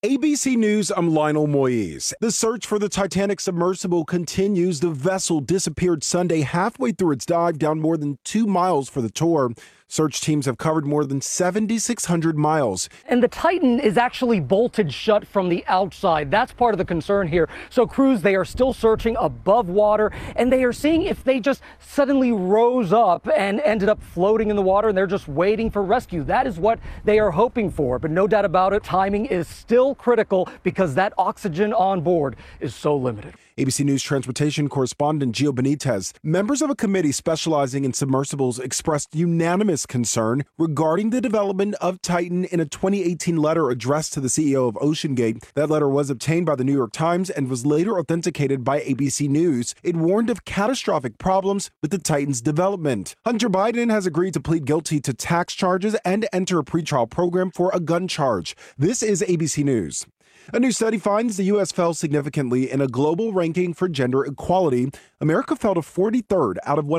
ABC News, I'm Lionel Moise. The search for the Titanic submersible continues. The vessel disappeared Sunday halfway through its dive down more than 2 miles for the tour. Search teams have covered more than 7,600 miles. And the Titan is actually bolted shut from the outside. That's part of the concern here. So crews, they are still searching above water, and they are seeing if they just suddenly rose up and ended up floating in the water, and they're just waiting for rescue. That is what they are hoping for. But no doubt about it, timing is still critical because that oxygen on board is so limited. ABC News transportation correspondent Gio Benitez. Members of a committee specializing in submersibles expressed unanimous concern regarding the development of Titan in a 2018 letter addressed to the CEO of OceanGate. That letter was obtained by the New York Times and was later authenticated by ABC News. It warned of catastrophic problems with the Titan's development. Hunter Biden has agreed to plead guilty to tax charges and enter a pretrial program for a gun charge. This is ABC News. A new study finds the U.S. fell significantly in a global ranking for gender equality. America fell to 43rd out of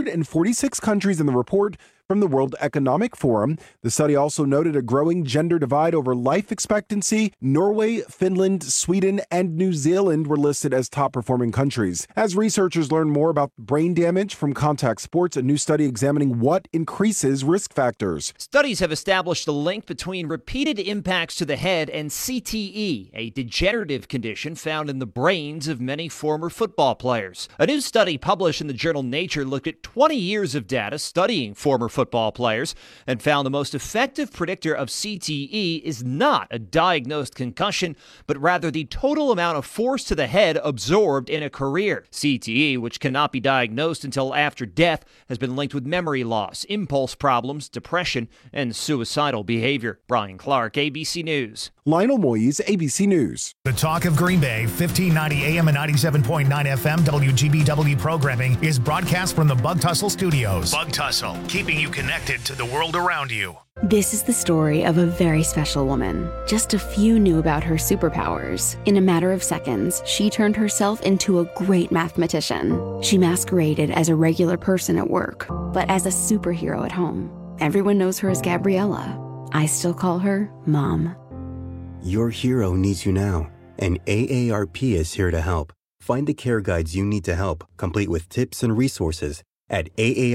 146 countries in the report from the World Economic Forum. The study also noted a growing gender divide over life expectancy. Norway, Finland, Sweden, and New Zealand were listed as top-performing countries. As researchers learn more about brain damage from contact sports, a new study examining what increases risk factors. Studies have established a link between repeated impacts to the head and CTE, a degenerative condition found in the brains of many former football players. A new study published in the journal Nature looked at 20 years of data studying former football players and found the most effective predictor of CTE is not a diagnosed concussion, but rather the total amount of force to the head absorbed in a career. CTE, which cannot be diagnosed until after death, has been linked with memory loss, impulse problems, depression, and suicidal behavior. Brian Clark, ABC News. Lionel Moise, ABC News. The Talk of Green Bay, 1590 AM and 97.9 FM WGBW programming is broadcast from the Bug Tussle Studios. Bug Tussle, keeping you connected to the world around you. This is the story of a very special woman. Just a few knew about her superpowers. In a matter of seconds, she turned herself into a great mathematician. She masqueraded as a regular person at work, but as a superhero at home. Everyone knows her as Gabriella. I still call her Mom. Your hero needs you now, and AARP is here to help. Find the care guides you need to help, complete with tips and resources at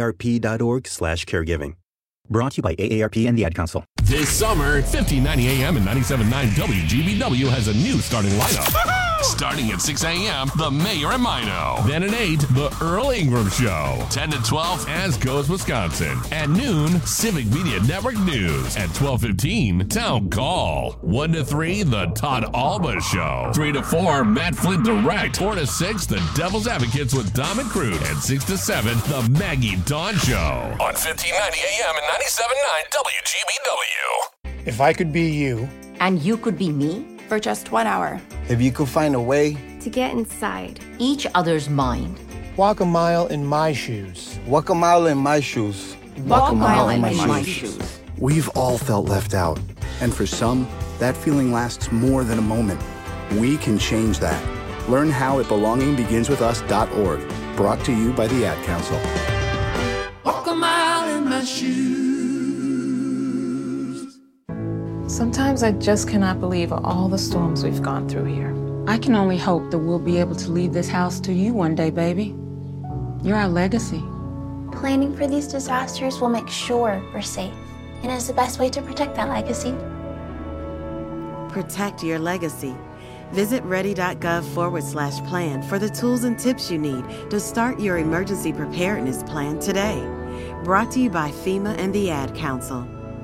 aarp.org/caregiving. Brought to you by AARP and the Ad Council. This summer, 1590 AM and 97.9 WGBW has a new starting lineup. Starting at 6 a.m., The Mayor and Mino. Then at 8, The Earl Ingram Show. 10 to 12, As Goes Wisconsin. At noon, Civic Media Network News. At 12:15, Town Call. 1 to 3, The Todd Alba Show. 3 to 4, Matt Flint Direct. 4 to 6, The Devil's Advocates with Dom and Crude. And 6 to 7, The Maggie Dawn Show. On 1590 AM and 97.9 WGBW. If I could be you. And you could be me? For just 1 hour. If you could find a way to get inside each other's mind. Walk a mile in my shoes. Walk a mile in my shoes. Walk a mile in my shoes. We've all felt left out. And for some, that feeling lasts more than a moment. We can change that. Learn how at belongingbeginswithus.org. Brought to you by the Ad Council. Walk a mile in my shoes. Sometimes I just cannot believe all the storms we've gone through here. I can only hope that we'll be able to leave this house to you one day, baby. You're our legacy. Planning for these disasters will make sure we're safe, and is the best way to protect that legacy. Protect your legacy. Visit ready.gov/plan for the tools and tips you need to start your emergency preparedness plan today. Brought to you by FEMA and the Ad Council.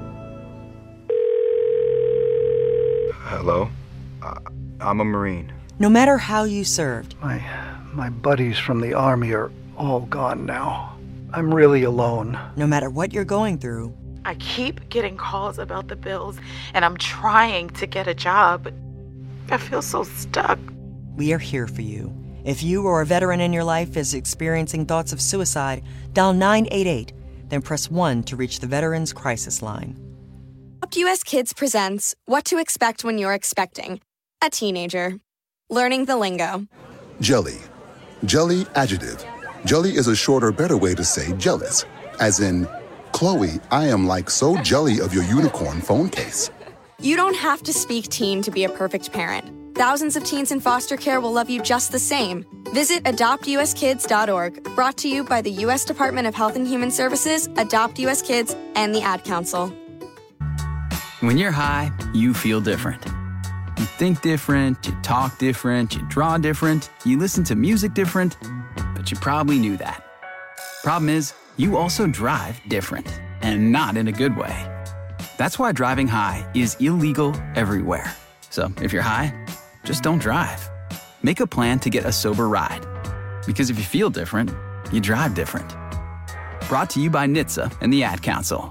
Hello? I'm a Marine. No matter how you served. My buddies from the Army are all gone now. I'm really alone. No matter what you're going through. I keep getting calls about the bills, and I'm trying to get a job, but I feel so stuck. We are here for you. If you or a veteran in your life is experiencing thoughts of suicide, dial 988, then press 1 to reach the Veterans Crisis Line. US Kids presents What to Expect When You're Expecting a Teenager. Learning the lingo. Jelly. Jelly adjective. Jelly is a shorter, better way to say jealous. As in, Chloe, I am like so jelly of your unicorn phone case. You don't have to speak teen to be a perfect parent. Thousands of teens in foster care will love you just the same. Visit adoptuskids.org, brought to you by the U.S. Department of Health and Human Services, Adopt U.S. Kids, and the Ad Council. When you're high, you feel different. You think different, you talk different, you draw different, you listen to music different, but you probably knew that. Problem is, you also drive different, and not in a good way. That's why driving high is illegal everywhere. So if you're high, just don't drive. Make a plan to get a sober ride. Because if you feel different, you drive different. Brought to you by NHTSA and the Ad Council.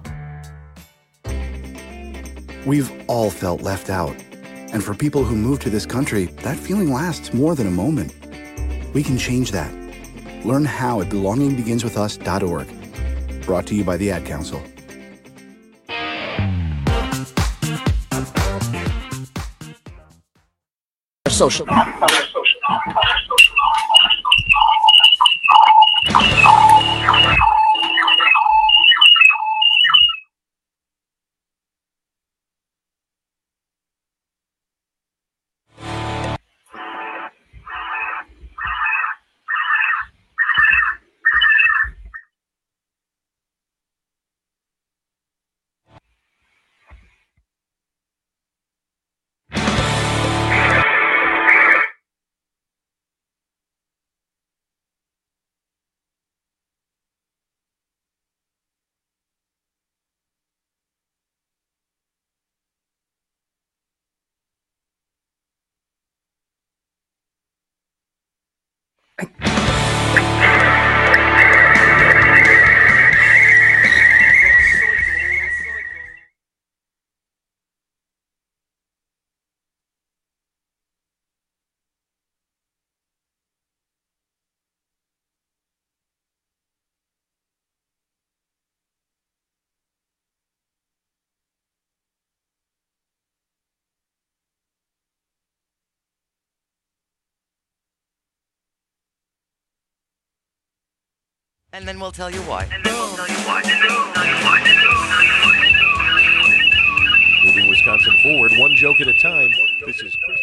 We've all felt left out. And for people who move to this country, that feeling lasts more than a moment. We can change that. Learn how at belongingbeginswithus.org. Brought to you by the Ad Council. Social. And then we'll tell you why. Moving Wisconsin forward, one joke at a time. This is Chris.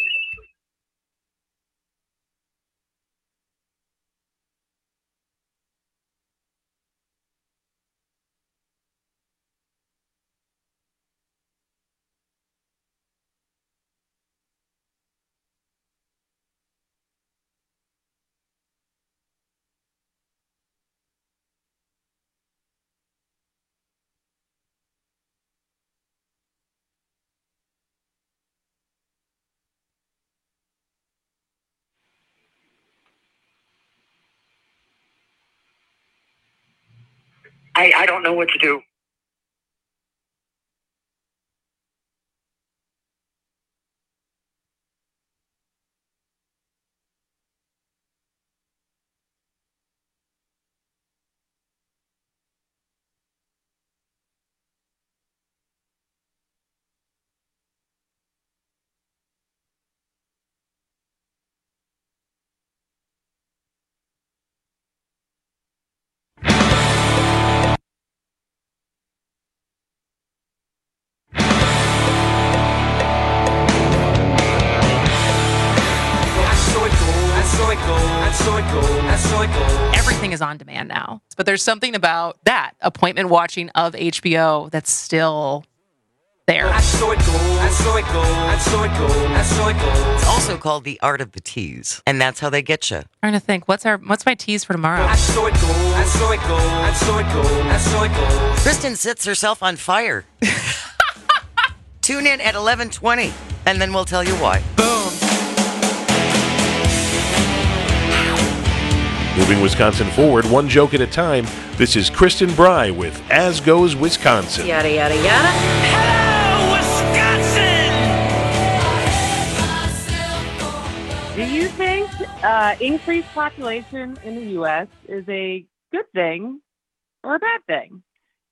I don't know what to do. Everything is on demand now. But there's something about that appointment watching of HBO that's still there. It's also called the art of the tease, and that's how they get you. Trying to think, what's my tease for tomorrow? Kristen sets herself on fire. Tune in at 11:20, and then we'll tell you why. Boom. Moving Wisconsin forward, one joke at a time. This is Kristen Bry with As Goes Wisconsin. Yada, yada, yada. Hello, Wisconsin! Do you think increased population in the U.S. is a good thing or a bad thing?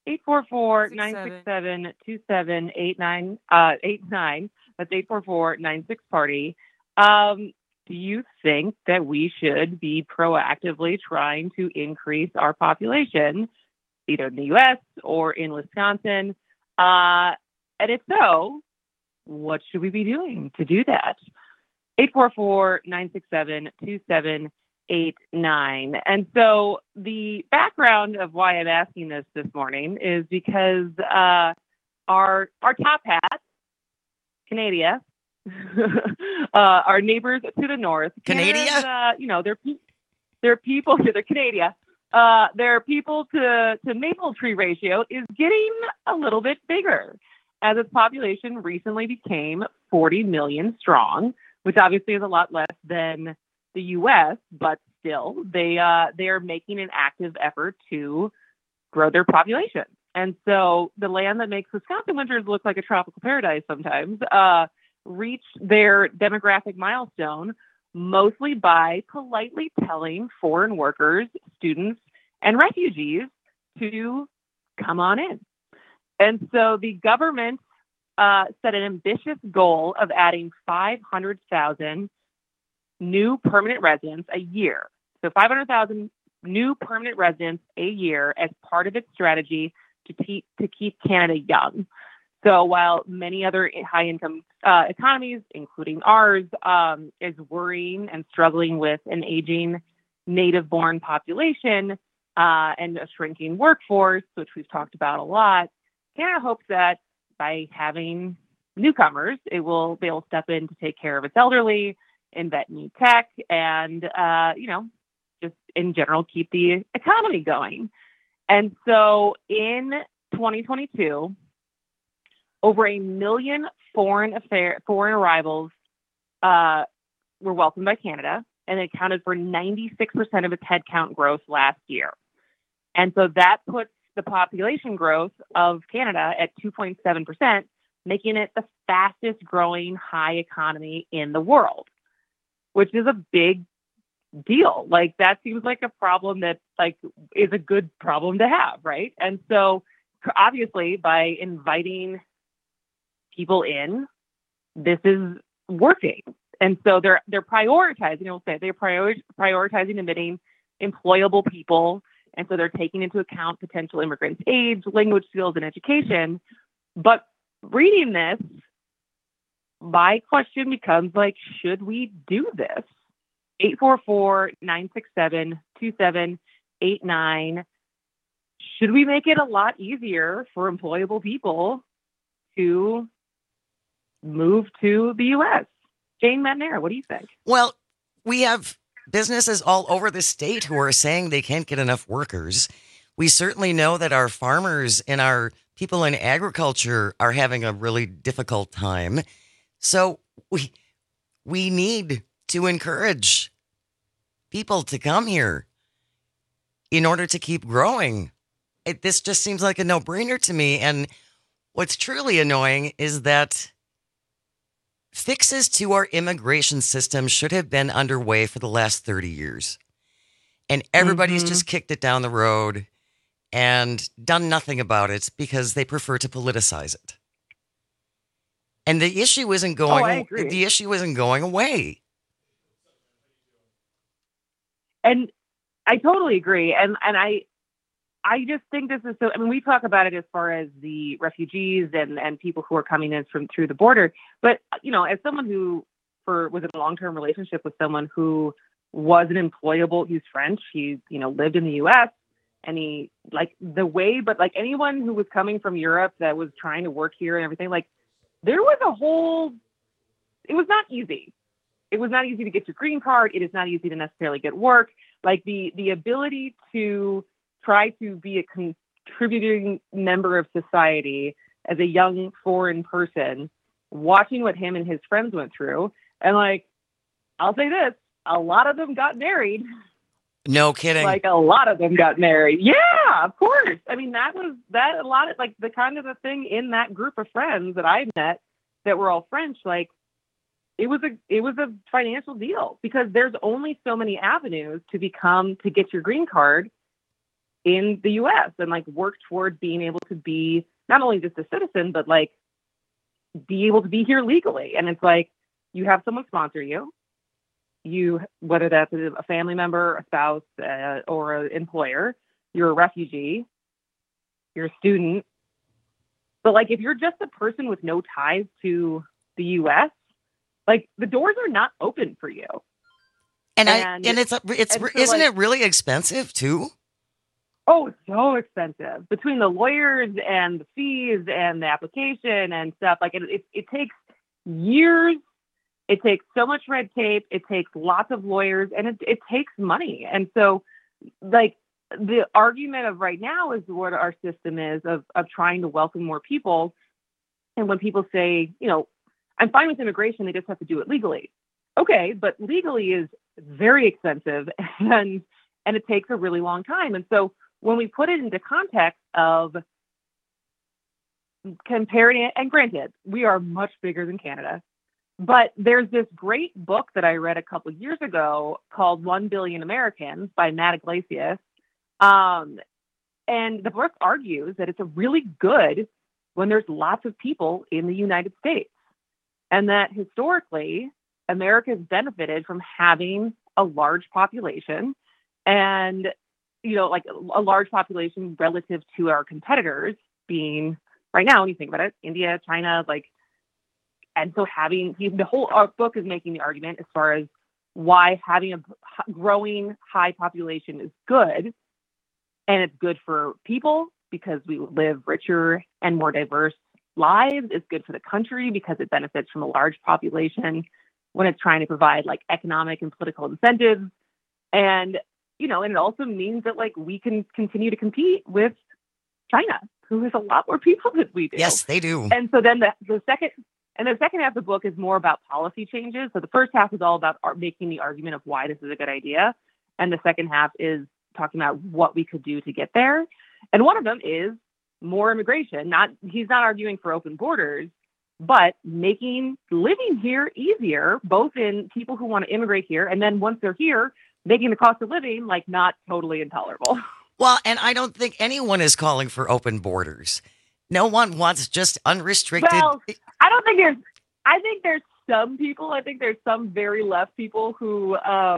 844-967-2789. That's 844-96-PARTY. Do you think that we should be proactively trying to increase our population, either in the U.S. or in Wisconsin? And if so, what should we be doing to do that? 844-967-2789. And so the background of why I'm asking this morning is because our top hat, Canada, our neighbors to the north, Canada, their people to the Canada, their people to maple tree ratio is getting a little bit bigger as its population recently became 40 million strong, which obviously is a lot less than the U.S., but still they are making an active effort to grow their population. And so the land that makes Wisconsin winters look like a tropical paradise sometimes reached their demographic milestone mostly by politely telling foreign workers, students, and refugees to come on in. And so the government set an ambitious goal of adding 500,000 new permanent residents a year. So 500,000 new permanent residents a year as part of its strategy to keep Canada young. So while many other high-income economies, including ours, is worrying and struggling with an aging native-born population and a shrinking workforce, which we've talked about a lot, Canada hopes that by having newcomers, they will step in to take care of its elderly, invent new tech, and just in general keep the economy going. And so in 2022, over 1 million foreign arrivals were welcomed by Canada, and it accounted for 96% of its headcount growth last year. And so that puts the population growth of Canada at 2.7%, making it the fastest growing high economy in the world, which is a big deal. Like, that seems like a problem that is a good problem to have, right? And so obviously by inviting people in, this is working. And so they're prioritizing, they're prioritizing admitting employable people. And so they're taking into account potential immigrants' age, language skills, and education. But reading this, my question becomes, should we do this? 844-967-2789. Should we make it a lot easier for employable people to move to the U.S.? Jane Madnera, what do you think? Well, we have businesses all over the state who are saying they can't get enough workers. We certainly know that our farmers and our people in agriculture are having a really difficult time. So we need to encourage people to come here in order to keep growing. This just seems like a no-brainer to me. And what's truly annoying is that fixes to our immigration system should have been underway for the last 30 years. And everybody's just kicked it down the road and done nothing about it because they prefer to politicize it. And the issue isn't going away. And I totally agree. And I just think this is so, we talk about it as far as the refugees and people who are coming in through the border. But, as someone who was in a long-term relationship with someone who was an employable, he's French, he, lived in the U.S. and he but anyone who was coming from Europe that was trying to work here and everything, there was it was not easy. It was not easy to get your green card. It is not easy to necessarily get work. The ability to try to be a contributing member of society as a young foreign person, watching what him and his friends went through. And I'll say this, a lot of them got married. No kidding. A lot of them got married. Yeah, of course. A lot of the kind of the thing in that group of friends that I met that were all French, it was a financial deal because there's only so many avenues to get your green card in the U.S. and work toward being able to be not only just a citizen, but be able to be here legally. And it's you have someone sponsor you, whether that's a family member, a spouse, or an employer, you're a refugee, you're a student. But if you're just a person with no ties to the U.S., like the doors are not open for you. And isn't it really expensive too? Oh, so expensive between the lawyers and the fees and the application and stuff. Like it takes years. It takes so much red tape. It takes lots of lawyers, and it takes money. And so, like, the argument of right now is what our system is of trying to welcome more people. And when people say, you know, I'm fine with immigration, they just have to do it legally. Okay, but legally is very expensive and it takes a really long time. And so when we put it into context of comparing it, and granted, we are much bigger than Canada, but there's this great book that I read a couple of years ago called 1 Billion Americans by Matt Iglesias. And the book argues that it's a really good when there's lots of people in the United States, and that historically America has benefited from having a large population, and, you know, like a large population relative to our competitors being right now, when you think about it, India, China, like, and so having the whole book is making the argument as far as why having a growing high population is good. And it's good for people because we live richer and more diverse lives. It's good for the country because it benefits from a large population when it's trying to provide like economic and political incentives. And, you know, and it also means that like we can continue to compete with China, who has a lot more people than we do. Yes, they do. And so then the second half of the book is more about policy changes. So the first half is all about making the argument of why this is a good idea. And the second half is talking about what we could do to get there. And one of them is more immigration. He's not arguing for open borders, but making living here easier, both in people who want to immigrate here, and then once they're here, making the cost of living like not totally intolerable. Well, and I don't think anyone is calling for open borders. No one wants just unrestricted. Well, I think there's some people, I think there's some very left people who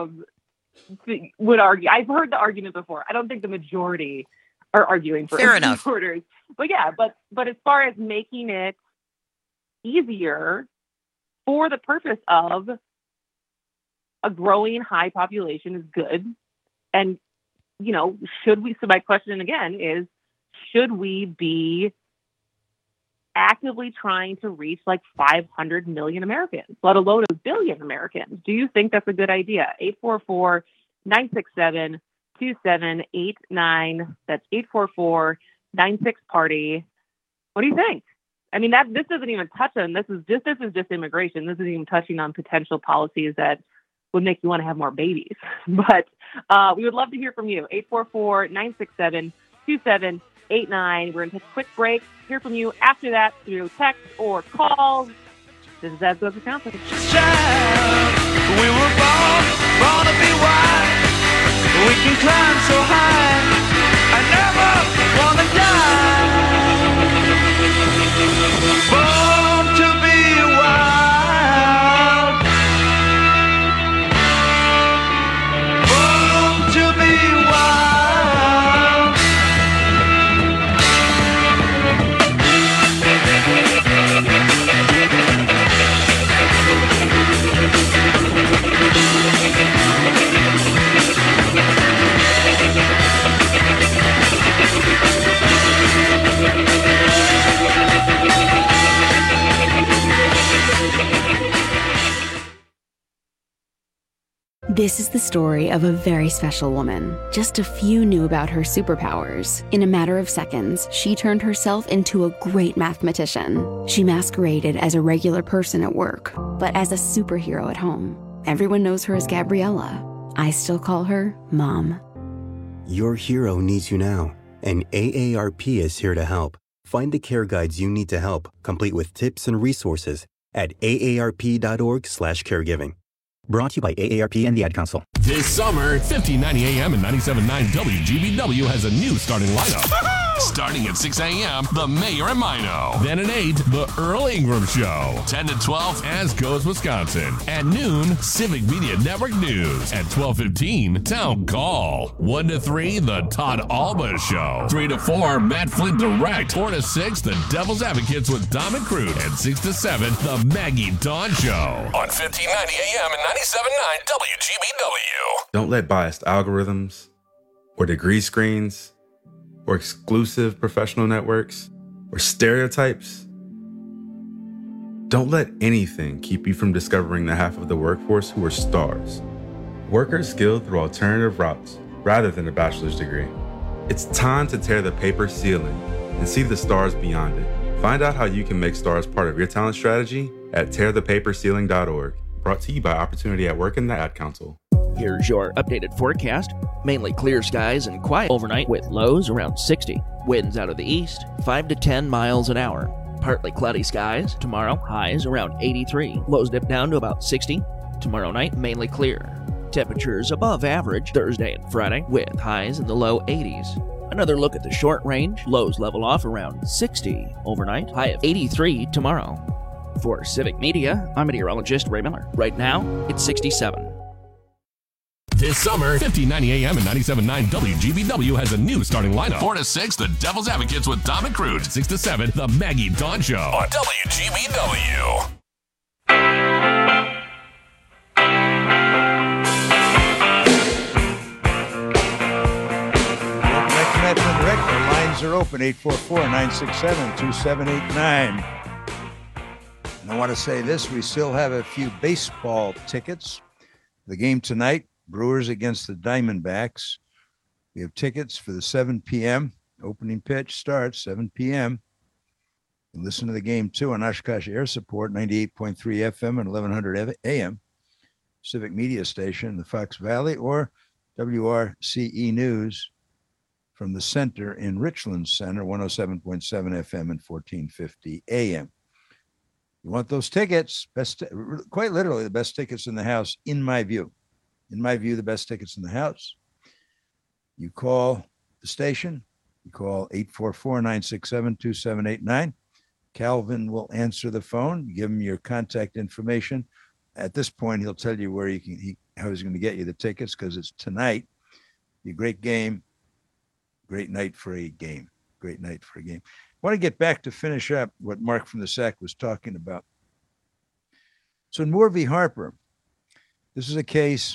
would argue. I've heard the argument before. I don't think the majority are arguing for open borders. But yeah, but as far as making it easier for the purpose of a growing high population is good. And, you know, so my question again is, should we be actively trying to reach like 500 million Americans, let alone a billion Americans? Do you think that's a good idea? 844-967-2789. That's 844-96-PARTY. What do you think? I mean, this doesn't even touch on, this is just immigration. This isn't even touching on potential policies that would make you want to have more babies. But we would love to hear from you. 844-967-2789. We're going to take a quick break. Hear from you after that through text or call. This is As Goes Wisconsin. We were born to be wild. We can climb so high. I never want to die. Born to be wild. Born to be wild. This is the story of a very special woman. Just a few knew about her superpowers. In a matter of seconds, she turned herself into a great mathematician. She masqueraded as a regular person at work, but as a superhero at home. Everyone knows her as Gabriella. I still call her Mom. Your hero needs you now, and AARP is here to help. Find the care guides you need to help, complete with tips and resources at aarp.org/caregiving. Brought to you by AARP and the Ad Council. This summer, 1590 AM and 97.9 WGBW has a new starting lineup. Starting at 6 a.m., The Mayor and Mino. Then at 8, The Earl Ingram Show. 10 to 12, As Goes Wisconsin. At noon, Civic Media Network News. At 12:15, Town Call. 1 to 3, The Todd Alba Show. 3 to 4, Matt Flint Direct. 4 to 6, The Devil's Advocates with Dom and Crude. And 6 to 7, The Maggie Dawn Show. On 1590 AM and 97.9 WGBW. Don't let biased algorithms or degree screens or exclusive professional networks or stereotypes. Don't let anything keep you from discovering the half of the workforce who are stars. Workers skilled through alternative routes rather than a bachelor's degree. It's time to tear the paper ceiling and see the stars beyond it. Find out how you can make stars part of your talent strategy at tearthepaperceiling.org. Brought to you by Opportunity at Work and the Ad Council. Here's your updated forecast. Mainly clear skies and quiet overnight with lows around 60. Winds out of the east, 5 to 10 miles an hour. Partly cloudy skies. Tomorrow, highs around 83. Lows dip down to about 60. Tomorrow night, mainly clear. Temperatures above average Thursday and Friday with highs in the low 80s. Another look at the short range. Lows level off around 60 overnight. High of 83 tomorrow. For Civic Media, I'm meteorologist Ray Miller. Right now, it's 67. This summer, 1590 AM and 97.9 WGBW has a new starting lineup. 4 to 6, The Devil's Advocates with Dom and Crude. 6 to 7, The Maggie Dawn Show on WGBW. Direct. The lines are open, 844-967-2789. And I want to say this, we still have a few baseball tickets. The game tonight, Brewers against the Diamondbacks. We have tickets for the 7 p.m. opening pitch starts, 7 p.m. You can listen to the game, too, on Oshkosh Air Support, 98.3 FM and 1100 AM. Civic Media Station, the Fox Valley, or WRCE News from the center in Richland Center, 107.7 FM and 1450 AM. You want those tickets, quite literally the best tickets in the house, in my view. In my view, the best tickets in the house. You call the station. You call 844-967-2789. Calvin will answer the phone. You give him your contact information. At this point, he'll tell you where you can, how he's going to get you the tickets, because it's tonight. Be a great game. Great night for a game. Great night for a game. I want to get back to finish up what Mark from the SAC was talking about. So in Moore v. Harper, this is a case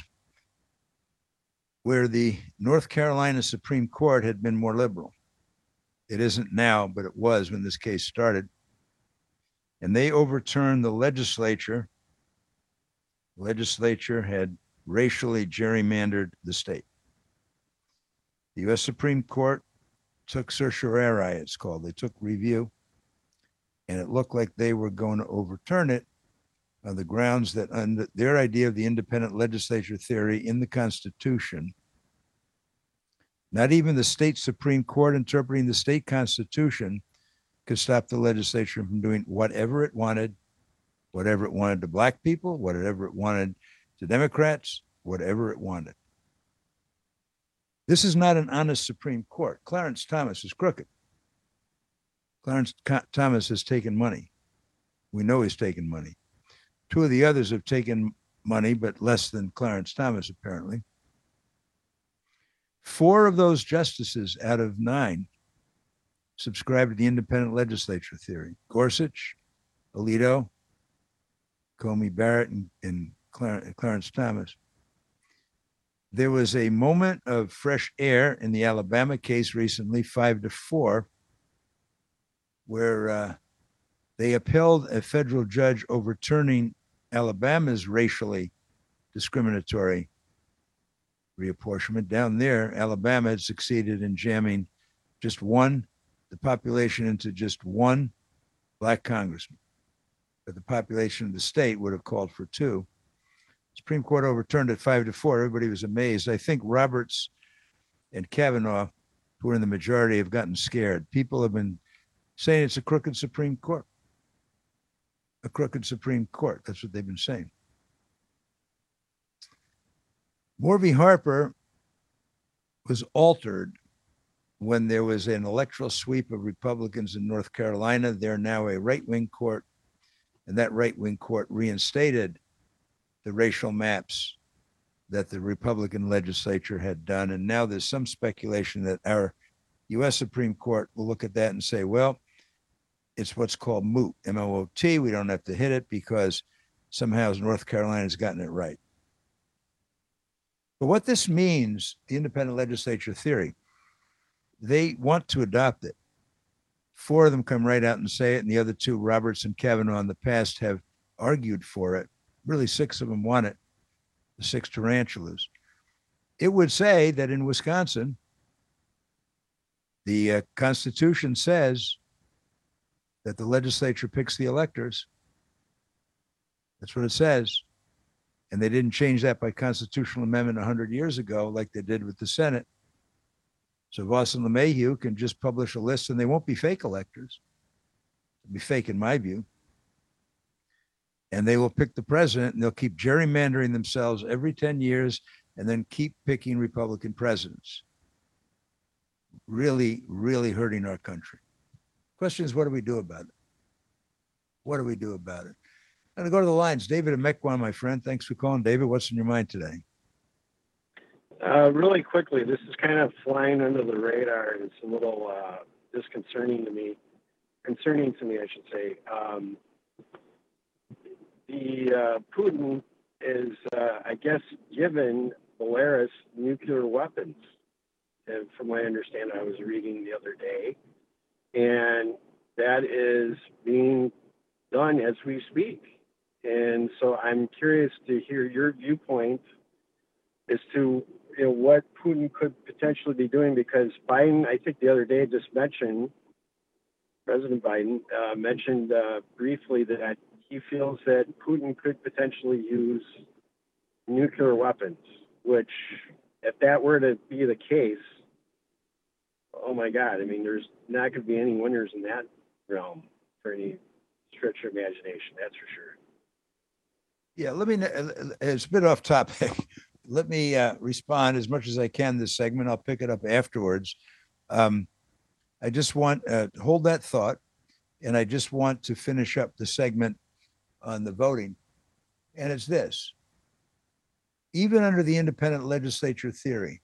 where the North Carolina Supreme Court had been more liberal. It isn't now, but it was when this case started. And they overturned the legislature. The legislature had racially gerrymandered the state. The U.S. Supreme Court took certiorari, it's called. They took review, and it looked like they were going to overturn it on the grounds that under their idea of the independent legislature theory in the Constitution, not even the state Supreme Court interpreting the state Constitution could stop the legislature from doing whatever it wanted to black people, whatever it wanted to Democrats, whatever it wanted. This is not an honest Supreme Court. Clarence Thomas is crooked. Clarence Thomas has taken money. We know he's taken money. Two of the others have taken money, but less than Clarence Thomas, apparently. 4 of those justices out of 9 subscribe to the independent legislature theory. Gorsuch, Alito, Comey Barrett, and Clarence Thomas. There was a moment of fresh air in the Alabama case recently, 5-4, where they upheld a federal judge overturning Alabama's racially discriminatory reapportionment. Down there, Alabama had succeeded in jamming the population into just one black congressman. But the population of the state would have called for 2. Supreme Court overturned it 5-4. Everybody was amazed. I think Roberts and Kavanaugh, who are in the majority, have gotten scared. People have been saying it's a crooked Supreme Court. A crooked Supreme Court. That's what they've been saying. Moore v. Harper was altered when there was an electoral sweep of Republicans in North Carolina, they're now a right-wing court, and that right-wing court reinstated the racial maps that the Republican legislature had done. And now there's some speculation that our U.S. Supreme Court will look at that and say, well, it's what's called moot, M-O-O-T. We don't have to hit it because somehow North Carolina's gotten it right. But what this means, the independent legislature theory, they want to adopt it. 4 of them come right out and say it, and the other 2, Roberts and Kavanaugh in the past, have argued for it. Really, 6 of them want it, the 6 tarantulas. It would say that in Wisconsin, the Constitution says that the legislature picks the electors. That's what it says. And they didn't change that by constitutional amendment 100 years ago like they did with the Senate. So Voss and LeMahieu can just publish a list, and they won't be fake electors. It'll be fake in my view. And they will pick the president, and they'll keep gerrymandering themselves every 10 years and then keep picking Republican presidents. Really, really hurting our country. Question is, what do we do about it? What do we do about it? I'm going to go to the lines. David and Mequon, my friend. Thanks for calling. David, what's in your mind today? Really quickly, this is kind of flying under the radar, and it's a little disconcerting to me. Concerning to me, I should say. Putin is, I guess, given Belarus nuclear weapons. And from what I understand, I was reading the other day, and that is being done as we speak. And so I'm curious to hear your viewpoint as to what Putin could potentially be doing, because Biden, I think the other day just mentioned, President Biden mentioned briefly that he feels that Putin could potentially use nuclear weapons, which, if that were to be the case, oh my God, I mean, there's not going to be any winners in that realm for any stretch of imagination, that's for sure. Yeah, let me, it's a bit off topic. Let me respond as much as I can this segment. I'll pick it up afterwards. I just want hold that thought, and I just want to finish up the segment on the voting. And it's this: even under the independent legislature theory,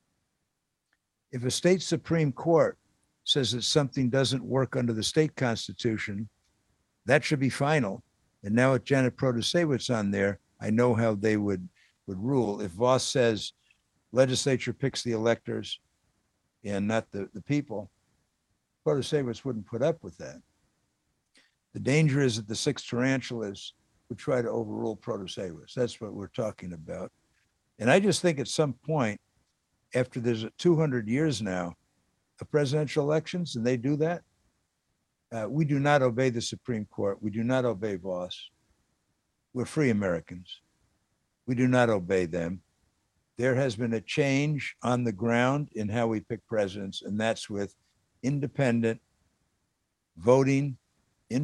if a state Supreme Court says that something doesn't work under the state constitution, that should be final. And now with Janet Protasewicz on there, I know how they would rule. If Voss says legislature picks the electors and not the people, Protasewicz wouldn't put up with that. The danger is that the 6 tarantulas would try to overrule Protasewicz. That's what we're talking about. And I just think at some point, after there's 200 years now of presidential elections, and they do that, we do not obey the Supreme Court. We do not obey Voss. We're free Americans. We do not obey them. There has been a change on the ground in how we pick presidents, and that's with independent voting in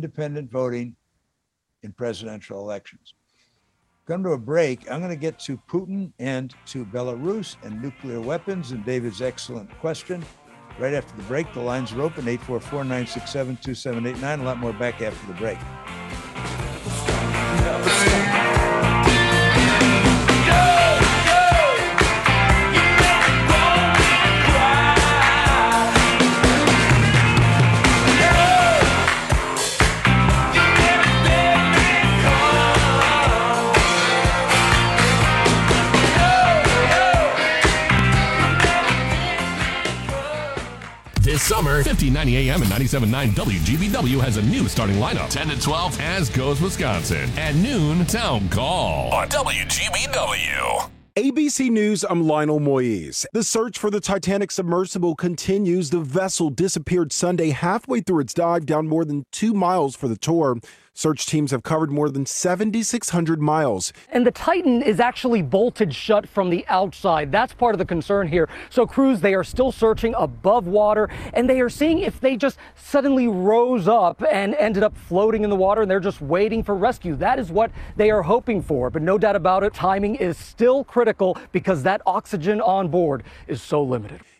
presidential elections. Come to a break. I'm going to get to Putin and to Belarus and nuclear weapons and David's excellent question. Right after the break, the lines are open, 844-967-2789. A lot more back after the break. This summer, 1590 AM and 97.9 WGBW has a new starting lineup. 10 to 12, As Goes Wisconsin. At noon, Town Call on WGBW. ABC News, I'm Lionel Moise. The search for the Titanic submersible continues. The vessel disappeared Sunday halfway through its dive, down more than 2 miles for the tour. Search teams have covered more than 7,600 miles. And the Titan is actually bolted shut from the outside. That's part of the concern here. So crews, they are still searching above water, and they are seeing if they just suddenly rose up and ended up floating in the water, and they're just waiting for rescue. That is what they are hoping for. But no doubt about it, timing is still critical because that oxygen on board is so limited.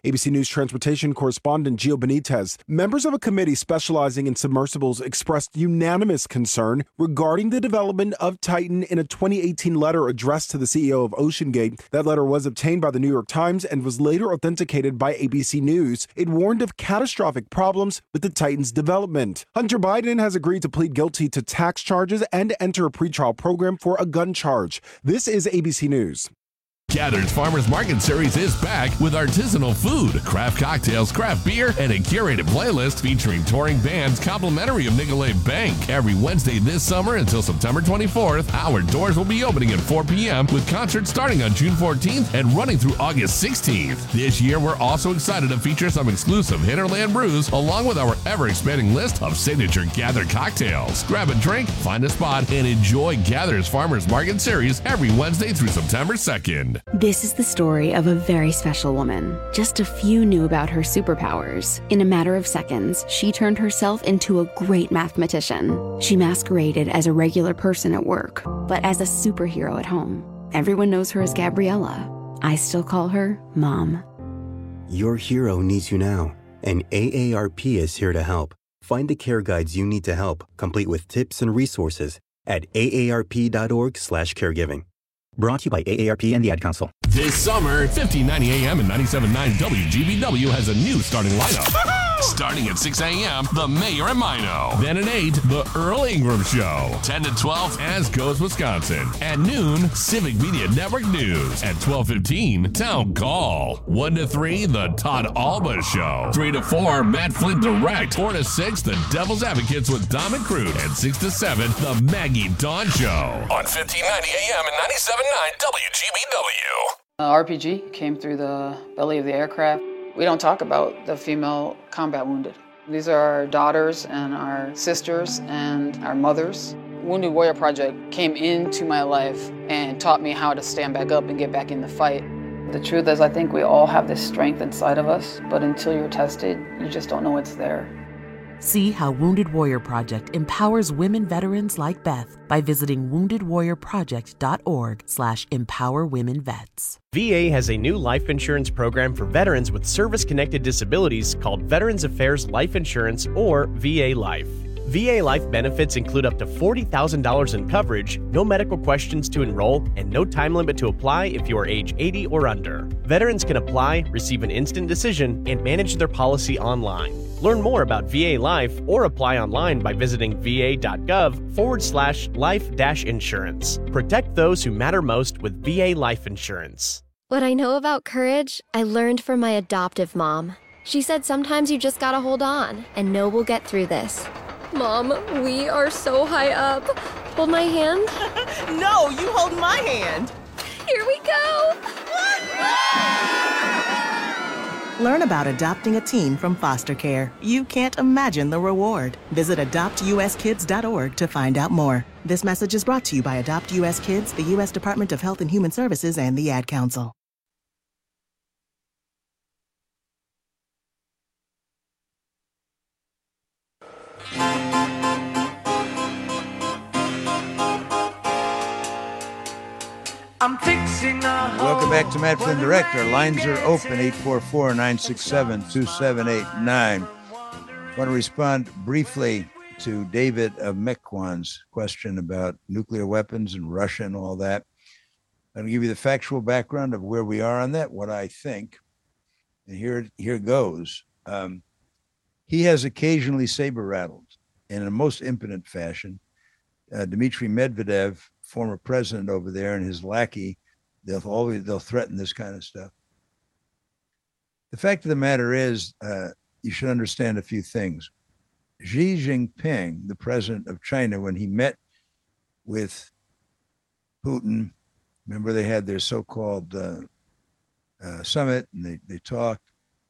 ABC News transportation correspondent Gio Benitez. Members of a committee specializing in submersibles expressed unanimous concern regarding the development of Titan in a 2018 letter addressed to the CEO of OceanGate. That letter was obtained by the New York Times and was later authenticated by ABC News. It warned of catastrophic problems with the Titan's development. Hunter Biden has agreed to plead guilty to tax charges and enter a pretrial program for a gun charge. This is ABC News. Gather's Farmers Market Series is back with artisanal food, craft cocktails, craft beer, and a curated playlist featuring touring bands complimentary of Nicolet Bank. Every Wednesday this summer until September 24th, our doors will be opening at 4 p.m. with concerts starting on June 14th and running through August 16th. This year, we're also excited to feature some exclusive Hinterland brews along with our ever-expanding list of signature Gather cocktails. Grab a drink, find a spot, and enjoy Gather's Farmers Market Series every Wednesday through September 2nd. This is the story of a very special woman. Just a few knew about her superpowers. In a matter of seconds, she turned herself into a great mathematician. She masqueraded as a regular person at work, but as a superhero at home. Everyone knows her as Gabriella. I still call her Mom. Your hero needs you now, and AARP is here to help. Find the care guides you need to help, complete with tips and resources at aarp.org/caregiving. Brought to you by AARP and the Ad Council. This summer, 1590 AM and 97.9 WGBW has a new starting lineup. Starting at 6 a.m., The Mayor and Mino. Then at 8, The Earl Ingram Show. 10 to 12, As Goes Wisconsin. At noon, Civic Media Network News. At 12:15, Town Call. 1 to 3, The Todd Alba Show. 3 to 4, Matt Flint Direct. 4 to 6, The Devil's Advocates with Dom and Crude. And 6 to 7, The Maggie Dawn Show. On 1590 AM and 97.9 WGBW. RPG came through the belly of the aircraft. We don't talk about the female combat wounded. These are our daughters and our sisters and our mothers. Wounded Warrior Project came into my life and taught me how to stand back up and get back in the fight. The truth is, I think we all have this strength inside of us, but until you're tested, you just don't know it's there. See how Wounded Warrior Project empowers women veterans like Beth by visiting woundedwarriorproject.org/empowerwomenvets. VA has a new life insurance program for veterans with service-connected disabilities called Veterans Affairs Life Insurance, or VA Life. VA Life benefits include up to $40,000 in coverage, no medical questions to enroll, and no time limit to apply if you are age 80 or under. Veterans can apply, receive an instant decision, and manage their policy online. Learn more about VA Life or apply online by visiting va.gov/life-insurance. Protect those who matter most with VA Life Insurance. What I know about courage, I learned from my adoptive mom. She said sometimes you just gotta hold on and know we'll get through this. Mom, we are so high up. Hold my hand. No, you hold my hand. Here we go. Learn about adopting a teen from foster care. You can't imagine the reward. Visit adoptuskids.org to find out more. This message is brought to you by Adopt US Kids, the U.S. Department of Health and Human Services, and the Ad Council. I'm fixing Welcome back to Matt Flynn Direct. Our lines are open, 844-967-2789. I want to respond briefly to David of Mequon's question about nuclear weapons and Russia and all that. I'm going to give you the factual background of where we are on that, what I think. And here goes. He has occasionally saber-rattled in a most impotent fashion. Dmitry Medvedev, former president over there, and his lackey, they'll threaten this kind of stuff. The fact of the matter is, you should understand a few things. Xi Jinping, the president of China, when he met with Putin, remember they had their so-called summit and they talked.